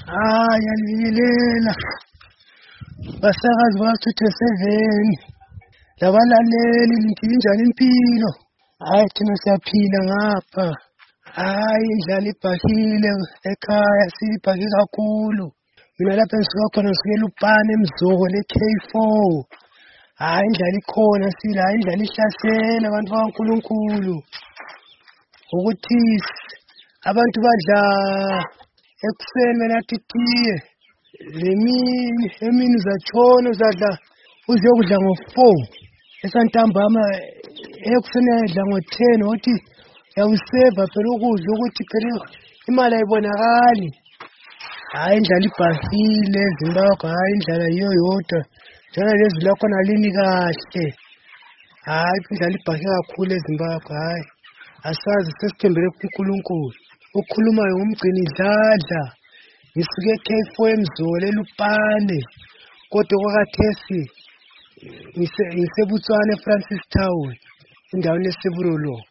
Yalilela basakazi ba-227 labalaleli linjani impilo? Hayi thina siyaphila ngapha. Hayi indlala ibhahile ekhaya sibhake kakhulu. Mina lapha engisuka khona ngisukela uPane emzoko le-K4. Hayi indlala ikhona sila, hayi indlala ihlasela abantu bakaNkulunkulu. Ukuthi abantu badla ekuseni benathi itiye. Emini uzatshona uzadla uzokudla ngo-4 esantambama ekuseni yadla ngo-10 ukuthi yawuseva phela ukudla ukuthi phela imali ayibonakali. Hayi indlala ibhahile eZimbabwe, hayi indlala yiyo yodwa njalo lezi lakhona lini kahle. Hayi indlala ibhahe kakhulu eZimbabwe. Hayi asazi sesithembele kuNkulunkulu. Ukhulumayo ngumgcini idladla. Ngisuke e-K4 emzole eLupane kodwa kwakathesi ngiseBotswana eFrancis Town endaweni eSeburolo.